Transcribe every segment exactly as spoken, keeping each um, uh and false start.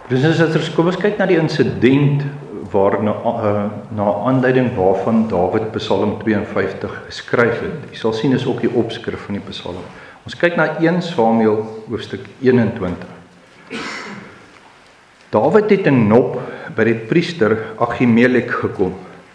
Dus as kom ons kyk na die insident waar na, uh, na aanleiding waarvan Dawid Psalm twee en vyftig geskryf het. Jy sal sien is ook die opskrif van die Psalm. Ons kyk na een Samuel hoofstuk eenentwintig. Dawid het in Nob by die priester Achimelek gekom.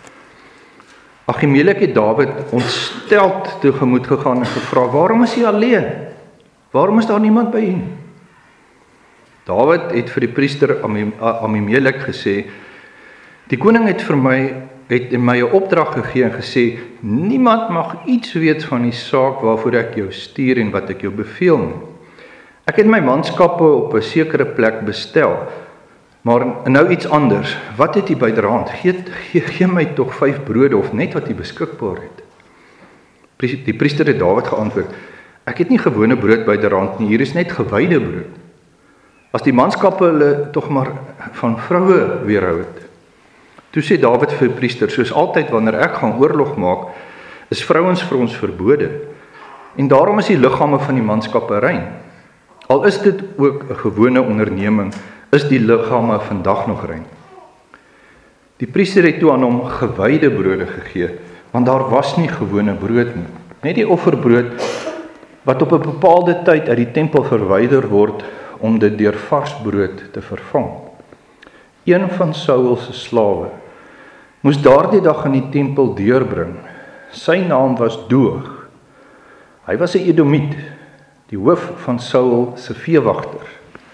Achimelek het Dawid ontsteld tegemoet gegaan en gevra, waarom is hy alleen? Waarom is daar niemand by hom? Dawid het vir die priester Achimelek gesê, die koning het vir my, het in my 'n opdrag gegee en gesê, niemand mag iets weet van die saak waarvoor ek jou stuur en wat ek jou beveel nie. Ek het my manskappe op 'n sekere plek bestel, maar nou iets anders. Wat het jy byderhand? Gee, gee, gee my tog vyf brode of net wat jy beskikbaar het. Die priester het Dawid geantwoord, ek het nie gewone brood byderhand nie, hier is net gewyde brood. As die manskappe hulle tog maar van vroue weerhou het. Toe sê Dawid vir die priester, soos altyd wanneer ek gaan oorlog maak, is vrouens vir ons verbode. En daarom is die liggame van die manskappe rein. Al is dit ook 'n gewone onderneming, is die liggame vandag nog rein. Die priester het toe aan hom gewyde brode gegee, want daar was nie gewone brood nie. Net die offerbrood wat op 'n bepaalde tyd uit die tempel verwyder word om dit deur vars brood te vervang. Een van Saul se slawe moes daardie dag in die tempel deurbring. Sy naam was Doeg. Hy was 'n Edomiet, die hoof van Saul se veewagter.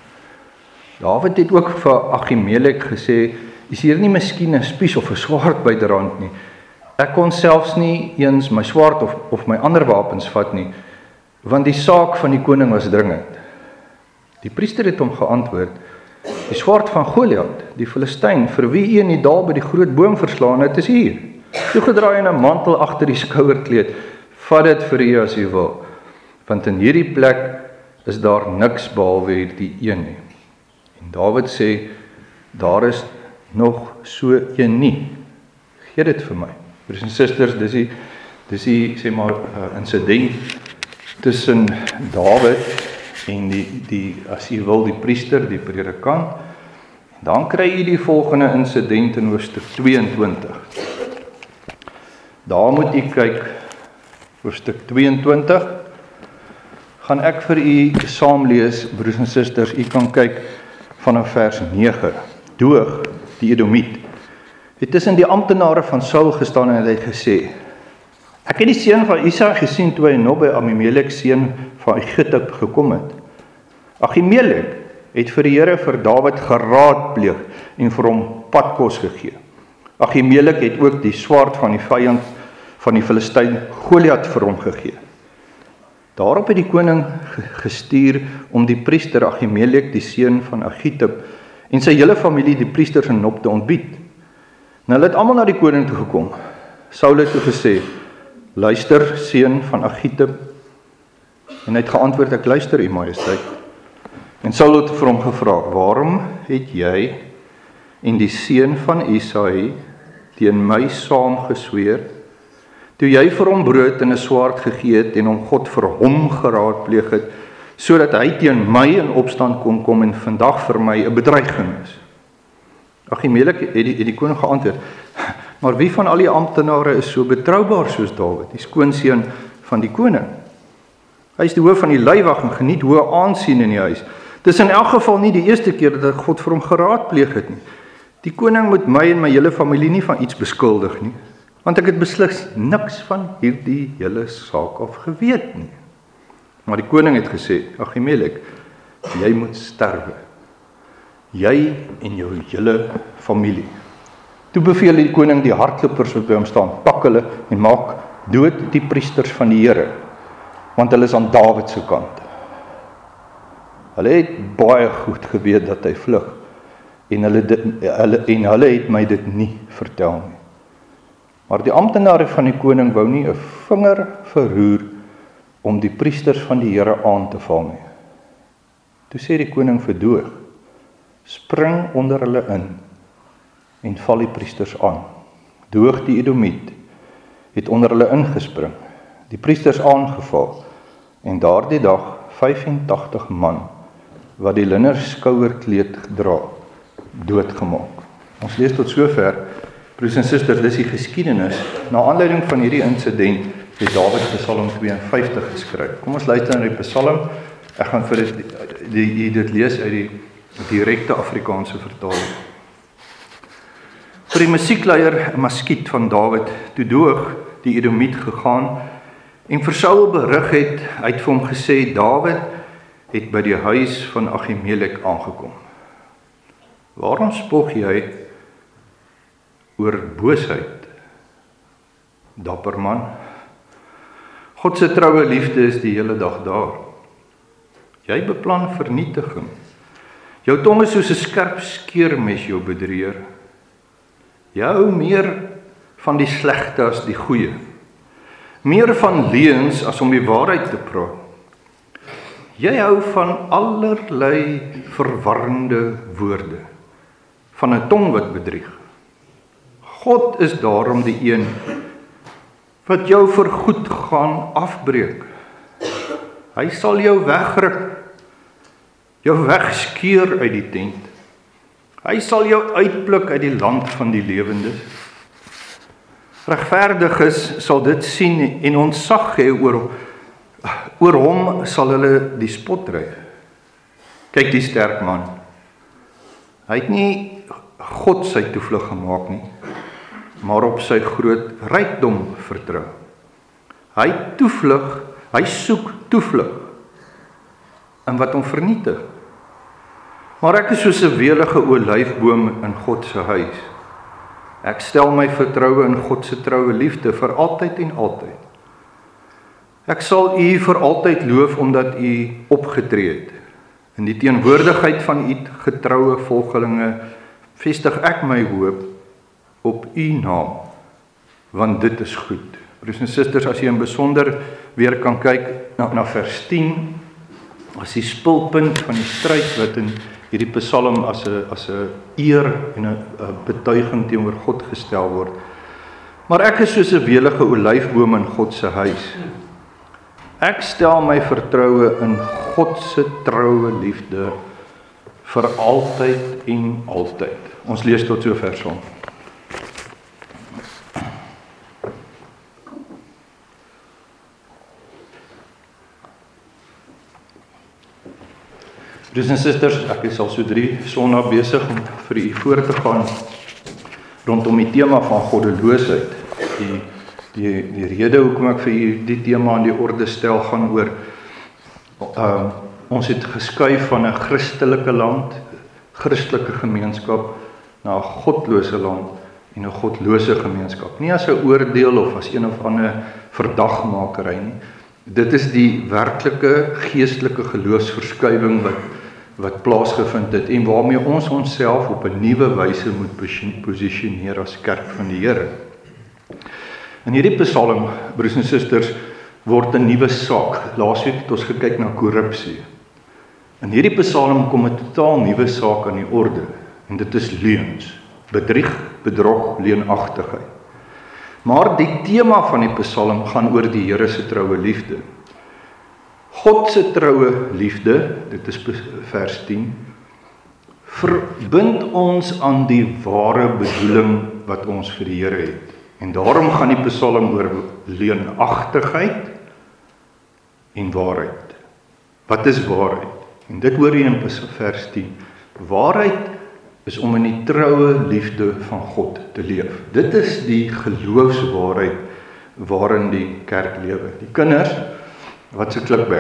Dawid het ook vir Achimelek gesê, is hier nie miskien 'n spies of 'n swaard byderhand nie. Ek kon selfs nie eens my swaard of, of my ander wapens vat nie, want die saak van die koning was dringend. Die priester het hom geantwoord, die swaard van Goliat, die Filistyn, vir wie een die daal by die groot boom verslaan het, is hier. Toe gedraai in 'n mantel agter die skouerkleed, vat dit vir u as u wil, want in hierdie plek is daar niks behalwe hierdie een nie. En Dawid sê, daar is nog so een nie. Gee dit vir my. Broers en susters, dis die, dis die sê maar, uh, insident tussen Dawid en die, die, as jy wil, die priester, die predikant. Dan kry jy die volgende insident in hoofstuk tweeëntwintig. Daar moet jy kyk, hoofstuk tweeëntwintig, gaan ek vir u saam lees, broers en susters, u kan kyk vanaf vers nege. Doeg, die Edomiet, het tussen die amptenare van Saul gestaan en het gesê, ek het die seun van Isaai gesien toe hy nog by Ahimelek seun van Agitub gekom het. Ahimelek het vir die Here vir Dawid geraadpleeg en vir hom padkos gegee. Ahimelek het ook die swaard van die vyand van die Filistyn Goliat vir hom gegee. Daarop het die koning gestuur om die priester Ahimelek, die seun van Agitub, en sy hele familie, die priesters in Nob, te ontbied. Nou hulle het almal na die koning toe gekom. Saul het toe gesê, luister, seun van Agitub, en hy het geantwoord, ek luister, u majesteit. En Saul het vir hom gevra, waarom het jy en die seun van Isaai teen my saam gesweer, toe jy vir hom brood en 'n swaard gegee het en hom God vir hom geraadpleeg het, sodat hy teen my in opstand kon kom en vandag vir my 'n bedreiging is. Ahimelek het die, het die koning geantwoord, maar wie van al die amptenare is so betroubaar soos Dawid, die skoonseun van die koning? Hy is die hoof van die leiwag en geniet hoë aansien in die huis. Dit is in elk geval nie die eerste keer dat God vir hom geraadpleeg het nie. Die koning moet my en my hele familie nie van iets beskuldig nie, want ek het beslis niks van hierdie hele saak af geweet nie. Maar die koning het gesê, Ahimelek, jy moet sterwe. Jy en jou hele familie. Toe beveel die koning die hardlopers wat by hom staan, pak hulle en maak dood die priesters van die Here, want hulle is aan Dawid se kant. Hulle het baie goed geweet dat hy vlug, en hulle, hulle, en hulle het my dit nie vertel nie. Maar die amptenare van die koning wou nie 'n vinger verroer om die priesters van die Here aan te val nie. Toe sê die koning vir Doeg, spring onder hulle in en val die priesters aan. Doeg die Edomiet het onder hulle ingespring, die priesters aangeval, en daardie dag vyf en tagtig man wat die linner skouerkleed dra, doodgemaak. Ons lees tot sover, broers en susters, dis die geskiedenis. Na aanleiding van hierdie insident het Dawid Psalm twee en vyftig geskryf. Kom ons luister na die Psalm. Ek gaan vir dit, die, die, dit lees uit die direkte Afrikaanse vertaling. Vir die musiekleier Maskiet van Dawid, toe Doeg die Edomiet gegaan en vir Saul berig het, hy het vir hom gesê, Dawid het by die huis van Achimelek aangekom. Waarom spog jy oor boosheid, dapper man? God se troue liefde is die hele dag daar. Jy beplan vernietiging. Jou tong is soos 'n skerp skeermes jou bedreer. Jy hou meer van die slegte as die goeie. Meer van leuns as om die waarheid te praat. Jy hou van allerlei verwarrende woorde, van 'n tong wat bedrieg. God is daarom die een wat jou vergoed gaan afbreek. Hy sal jou wegruk, jou wegskeer uit die tent. Hy sal jou uitpluk uit die land van die lewendes. Regverdiges sal dit sien en ontzag hê oor, oor hom sal hulle die spot dryf. Kyk die sterk man. Hy het nie God sy toevlug gemaak nie, maar op sy groot rykdom vertrou. Hy toevlug, hy soek toevlug in wat hom vernietig. Maar ek is soos 'n welige olyfboom in God se huis. Ek stel my vertroue in God se troue liefde vir altyd en altyd. Ek sal u vir altyd loof omdat u opgetree het. In die teenwoordigheid van u getroue volgelinge vestig ek my hoop op u naam, want dit is goed. Broers en susters, as jy in besonder weer kan kyk na, na vers tien, as die spulpunt van die stryd wat in hierdie Psalm as 'n as 'n eer en 'n betuiging teenoor God gestel word. Maar ek is soos 'n welige olyfboom in God se huis. Ek stel my vertroue in God se troue liefde vir altyd en altyd. Ons lees tot sover saam. Broers en susters, ek is al so drie sondae besig om vir u voor te gaan rondom die tema van goddeloosheid. Die die die rede hoekom ek vir u die tema aan die orde stel gaan oor uh, ons het geskuif van 'n Christelike land, Christelike gemeenskap na 'n godlose land en 'n godlose gemeenskap. Nie as 'n oordeel of as een of ander verdagmakery nie. Dit is die werklike geestelike geloofsverskuiwing wat wat plaasgevind het en waarmee ons onsself op 'n nuwe wyse moet posisioneer as kerk van die Here. In hierdie Psalm, broers en susters, word 'n nuwe saak. Laasweek het ons gekyk na korrupsie. In hierdie Psalm kom 'n totaal nuwe saak aan die orde en dit is leuns, bedrieg, bedrog, leenagtigheid. Maar die tema van die Psalm gaan oor die Here se troue liefde. God se troue liefde, dit is vers tien, verbind ons aan die ware bedoeling wat ons vir die Here het. En daarom gaan die Psalm oor leenagtigheid en waarheid. Wat is waarheid? En dit hoor jy in vers tien. Waarheid is om in die troue liefde van God te leef. Dit is die geloofswaarheid waarin die kerk lewe. Die kinders, wat se klikbek?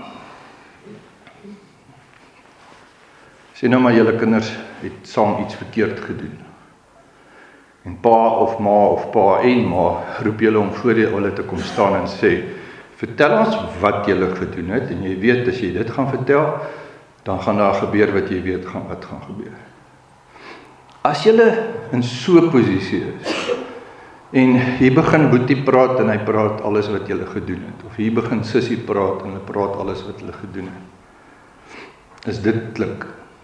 Sê nou maar julle kinders het saam iets verkeerd gedoen. En pa of ma of pa en ma roep julle om voor hulle te kom staan en sê, vertel ons wat julle gedoen het, en jy weet as jy dit gaan vertel, dan gaan daar gebeur wat jy weet gaan, wat gaan gebeur. As julle in so 'n posisie is, en jy begin Boetie praat en hy praat alles wat julle gedoen het, of jy begin Sissie praat en hy praat alles wat hulle gedoen het, is dit klik?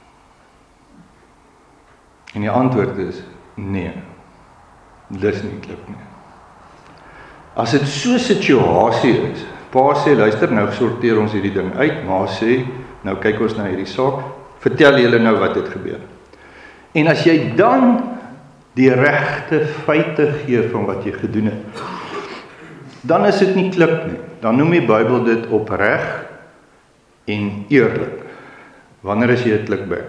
En die antwoord is, nee, dis nie klik nie. As dit so 'n situasie is, pa sê, luister, nou sorteer ons hierdie ding uit, ma sê, nou kyk ons na hierdie saak, vertel julle nou wat het gebeur. En as jy dan die regte feite gee van wat jy gedoen het, dan is dit nie klik nie. Dan noem die Bybel dit opreg en eerlik. Wanneer is jy 'n klikbek?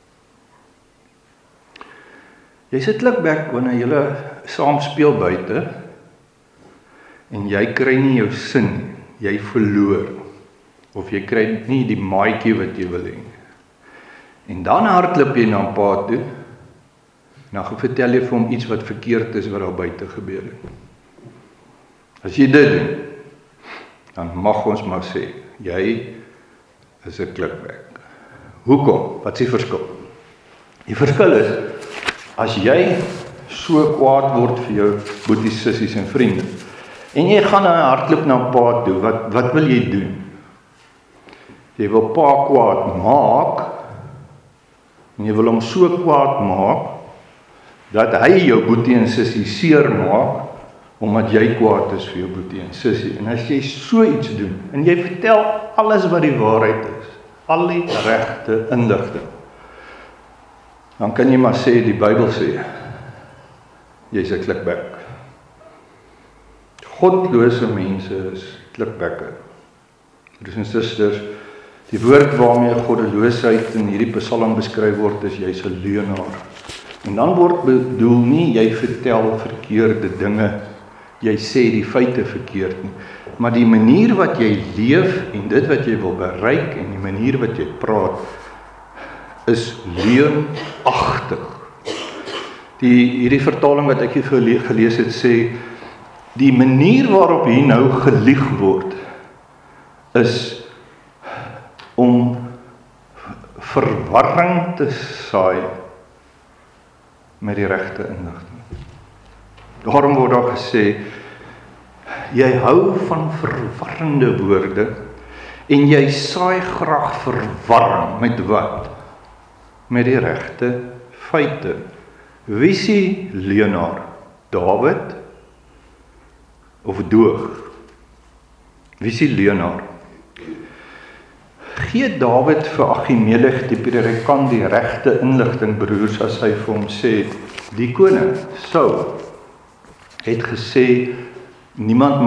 Jy's 'n klikbek wanneer julle saam speel buite en jy kry nie jou sin nie, jy verloor, of jy kry nie die maatjie wat jy wil hê. En dan hardloop jy na pa toe, en dan vertel jy vir hom iets wat verkeerd is wat daar buite gebeur het. As jy dit doen, dan mag ons maar sê, jy is 'n klikbek. Hoekom? Wat is die verskil? Die verskil is, as jy so kwaad word vir jou boeties, sissies en vriende, en jy gaan na hardloop na pa toe, wat, wat wil jy doen? Jy wil pa kwaad maak, en jy wil hom so kwaad maak, dat hy jou boetie en sissie seer maak, omdat jy kwaad is vir jou boetie en sissie. En as jy so iets doen, en jy vertel alles wat die waarheid is, al die regte inligting, dan kan jy maar sê, die Bybel sê, jy's 'n klikbek. Godlose mense is klikbekke. Broers en susters, die woord waarmee goddeloosheid in hierdie psalm beskryf word, is jy's 'n leienaar. En dan word bedoel nie, jy vertel verkeerde dinge, jy sê die feite verkeerd nie, maar die manier wat jy leef, en dit wat jy wil bereik, en die manier wat jy praat, is leuenagtig. Die, hierdie vertaling wat ek hier gelees het, sê, die manier waarop hier nou gelieg word, is om verwarring te saai met die regte inligting. Daarom word daar gesê, jy hou van verwarrende woorde, en jy saai graag verwarring met wat? Met die regte feite. Wie is die leienaar? Dawid of Doeg? Wie is die leienaar? Gee Dawid vir Achimelech die predikant die regte inligting, broers, as hy vir hom sê, die koning, Saul, het gesê, niemand